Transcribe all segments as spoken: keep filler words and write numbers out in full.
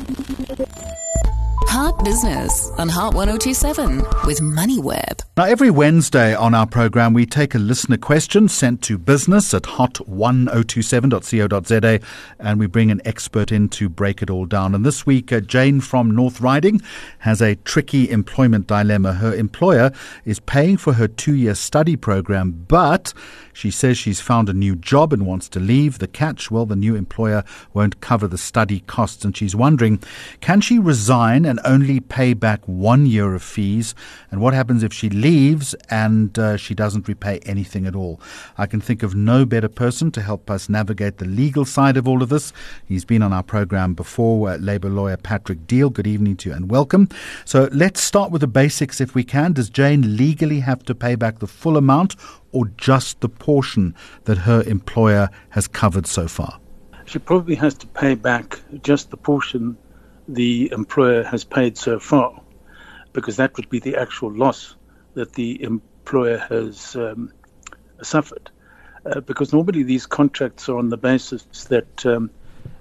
Heart Business on Heart one oh two seven with MoneyWeb. Now, every Wednesday on our program, we take a listener question sent to business at hot ten twenty-seven dot co dot za, and we bring an expert in to break it all down. And this week, uh, Jane from North Riding has a tricky employment dilemma. Her employer is paying for her two-year study program, but she says she's found a new job and wants to leave. The catch, well, the new employer won't cover the study costs, and she's wondering, can she resign and only pay back one year of fees? And what happens if she leaves and uh, she doesn't repay anything at all? I can think of no better person to help us navigate the legal side of all of this. He's been on our program before, uh, Labour lawyer Patrick Deal. Good evening to you and welcome. So let's start with the basics if we can. Does Jane legally have to pay back the full amount or just the portion that her employer has covered so far? She probably has to pay back just the portion the employer has paid so far, because that would be the actual loss that the employer has um, suffered. Uh, because normally these contracts are on the basis that um,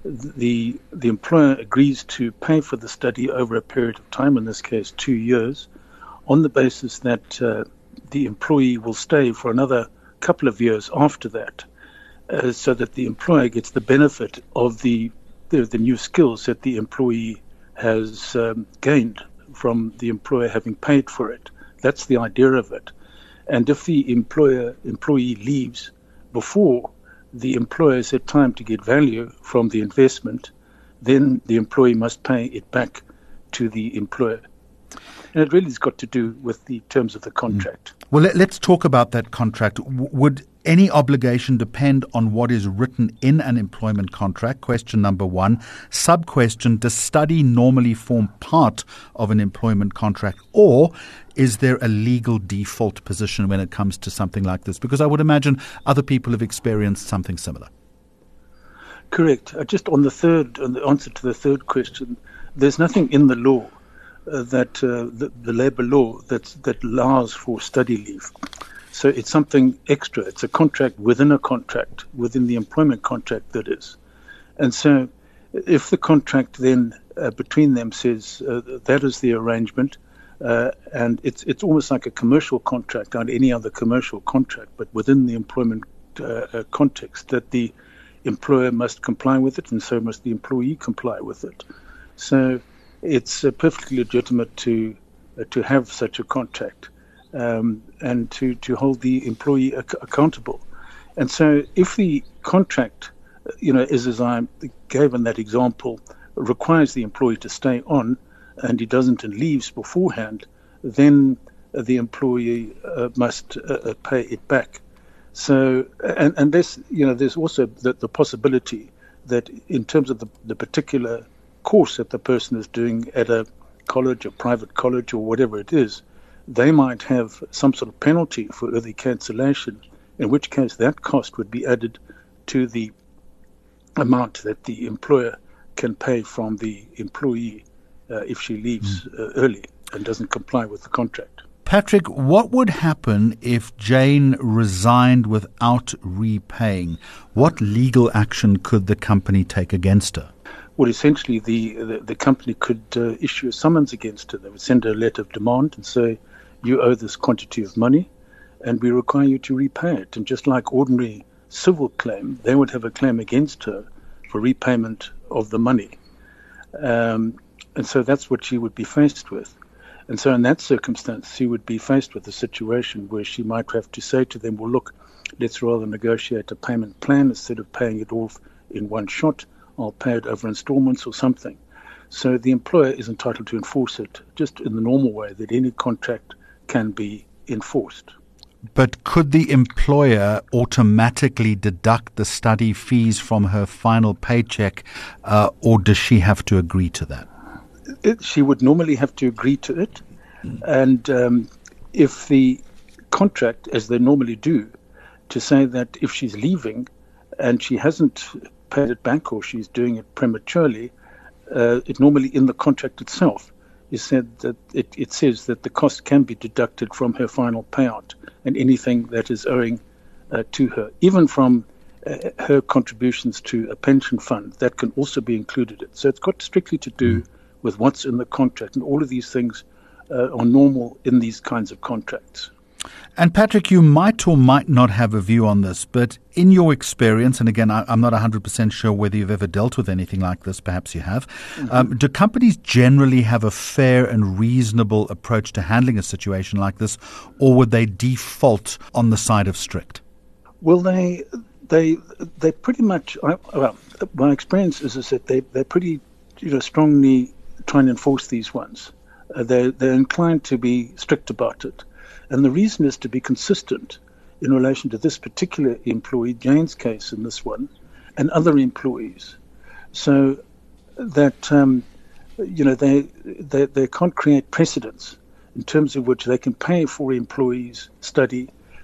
the the employer agrees to pay for the study over a period of time, in this case two years, on the basis that uh, the employee will stay for another couple of years after that, uh, so that the employer gets the benefit of the the, the new skills that the employee has um, gained from the employer having paid for it. That's the idea of it. And if the employer employee leaves before the employer has had time to get value from the investment, then the employee must pay it back to the employer. And it really has got to do with the terms of the contract. Well, let, let's talk about that contract. W- would any obligation depend on what is written in an employment contract? Question number one. Sub-question, does study normally form part of an employment contract, or is there a legal default position when it comes to something like this? Because I would imagine other people have experienced something similar. Correct. Uh, just on the third, on the answer to the third question, there's nothing in the law Uh, that uh, the, the labour law that's, that allows for study leave. So it's something extra. It's a contract within a contract, within the employment contract, that is. And so if the contract then uh, between them says uh, that is the arrangement, uh, and it's it's almost like a commercial contract like any other commercial contract, but within the employment uh, uh, context, that the employer must comply with it, and so must the employee comply with it. So it's uh, perfectly legitimate to uh, to have such a contract um, and to, to hold the employee ac- accountable. And so if the contract, you know, is as I gave in that example, requires the employee to stay on and he doesn't and leaves beforehand, then uh, the employee uh, must uh, pay it back. So, and, and this, you know, there's also the, the possibility that in terms of the, the particular course that the person is doing at a college, a private college, or whatever it is, they might have some sort of penalty for early cancellation, in which case that cost would be added to the amount that the employer can pay from the employee uh, if she leaves mm. uh, early and doesn't comply with the contract. Patrick, what would happen if Jane resigned without repaying? What legal action could the company take against her? Well, essentially, the, the, the company could uh, issue a summons against her. They would send her a letter of demand and say, you owe this quantity of money, and we require you to repay it. And just like ordinary civil claim, they would have a claim against her for repayment of the money. Um, and so that's what she would be faced with. And so in that circumstance, she would be faced with a situation where she might have to say to them, well, look, let's rather negotiate a payment plan instead of paying it off in one shot. I'll pay it over installments or something. So the employer is entitled to enforce it just in the normal way that any contract can be enforced. But could the employer automatically deduct the study fees from her final paycheck, uh, or does she have to agree to that? It, she would normally have to agree to it. And um, if the contract, as they normally do, to say that if she's leaving and she hasn't paid it back or she's doing it prematurely, uh, it normally in the contract itself is said that it, it says that the cost can be deducted from her final payout and anything that is owing uh, to her, even from uh, her contributions to a pension fund, that can also be included. So it's got strictly to do with what's in the contract, and all of these things uh, are normal in these kinds of contracts. And Patrick, you might or might not have a view on this, but in your experience, and again, I, I'm not one hundred percent sure whether you've ever dealt with anything like this, perhaps you have, mm-hmm. um, do companies generally have a fair and reasonable approach to handling a situation like this, or would they default on the side of strict? Well, they they they pretty much, well, my experience is, is that they, they're pretty you know, strongly trying to enforce these ones. Uh, they're, they're inclined to be strict about it. And the reason is to be consistent in relation to this particular employee, Jane's case in this one, and other employees. So that, um, you know, they, they they can't create precedents in terms of which they can pay for employees' study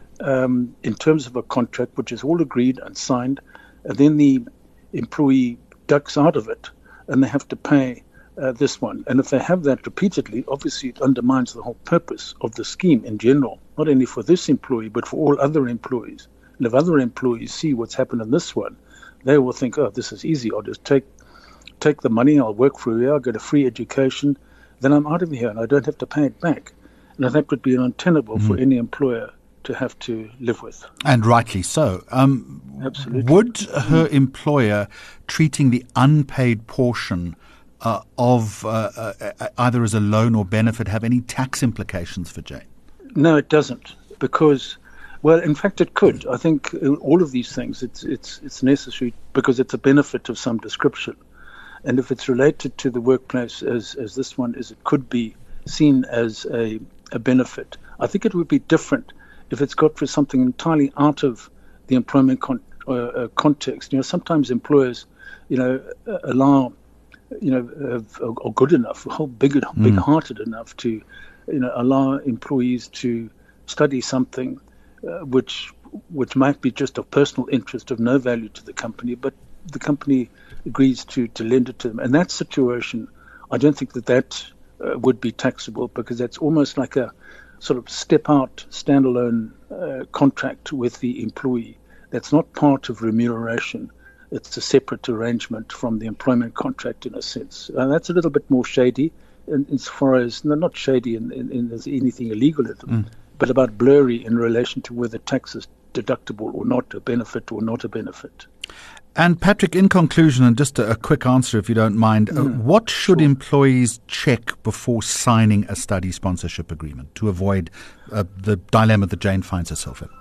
um, in terms of a contract which is all agreed and signed, and then the employee ducks out of it and they have to pay Uh, this one. And if they have that repeatedly, obviously it undermines the whole purpose of the scheme in general, not only for this employee, but for all other employees. And if other employees see what's happened in this one, they will think, oh, this is easy. I'll just take take the money, I'll work for a year, I'll get a free education, then I'm out of here and I don't have to pay it back. And that would be untenable mm. for any employer to have to live with. And rightly so. Um, Absolutely. Would her employer treating the unpaid portion Uh, of uh, uh, either as a loan or benefit have any tax implications for Jane? No, it doesn't, because, well, in fact, it could. I think all of these things, it's it's it's necessary because it's a benefit of some description. And if it's related to the workplace as, as this one is, it could be seen as a, a benefit. I think it would be different if it's got for something entirely out of the employment con- uh, uh, context. You know, sometimes employers, you know, uh, allow you know, uh, are good enough, whole big, big-hearted mm. enough to, you know, allow employees to study something uh, which which might be just of personal interest, of no value to the company, but the company agrees to, to lend it to them. And that situation, I don't think that that uh, would be taxable, because that's almost like a sort of step-out, standalone uh, contract with the employee. That's not part of remuneration. It's a separate arrangement from the employment contract in a sense. And that's a little bit more shady in, as far as, no, not shady in, in, in there's anything illegal in it, mm. but about blurry in relation to whether tax is deductible or not, a benefit or not a benefit. And Patrick, in conclusion, and just a, a quick answer if you don't mind, mm. uh, what should sure. employees check before signing a study sponsorship agreement to avoid uh, the dilemma that Jane finds herself in?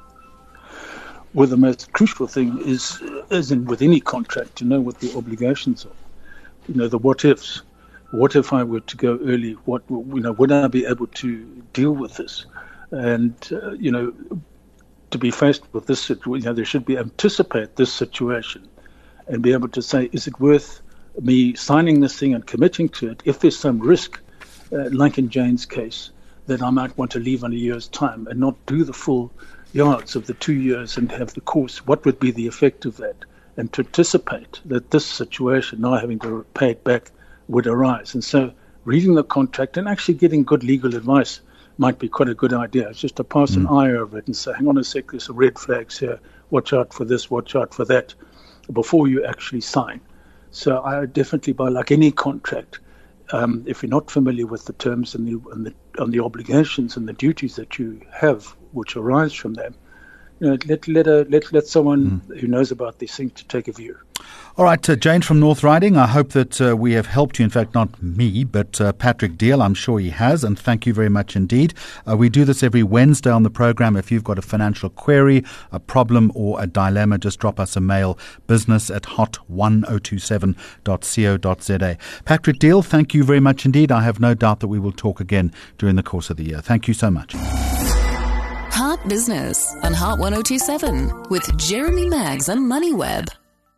Well, the most crucial thing is, as in with any contract, to know what the obligations are. You know, the what-ifs. What if I were to go early? What, you know, would I be able to deal with this? And, uh, you know, to be faced with this situation, you know, there should be anticipate this situation and be able to say, is it worth me signing this thing and committing to it if there's some risk, uh, like in Jane's case, that I might want to leave in a year's time and not do the full yards of the two years and have the course? What would be the effect of that? And to anticipate that this situation, now having to pay it back, would arise. And so reading the contract and actually getting good legal advice might be quite a good idea. It's just to pass mm. an eye over it and say, hang on a sec, there's some red flags here, watch out for this, watch out for that, before you actually sign. So I definitely, by like any contract, um, if you're not familiar with the terms and the, and the and the obligations and the duties that you have which arise from them, you know, let let a, let let someone mm. who knows about these things to take a view. All right, uh, Jane from North Riding, I hope that uh, we have helped you. In fact, not me, but uh, Patrick Deal, I'm sure he has, and thank you very much indeed. Uh, we do this every Wednesday on the program. If you've got a financial query, a problem or a dilemma, just drop us a mail, business at hot one oh two seven dot co dot za. Patrick Deal, thank you very much indeed. I have no doubt that we will talk again during the course of the year. Thank you so much. Heart Business on Hot one oh two seven with Jeremy Maggs and MoneyWeb.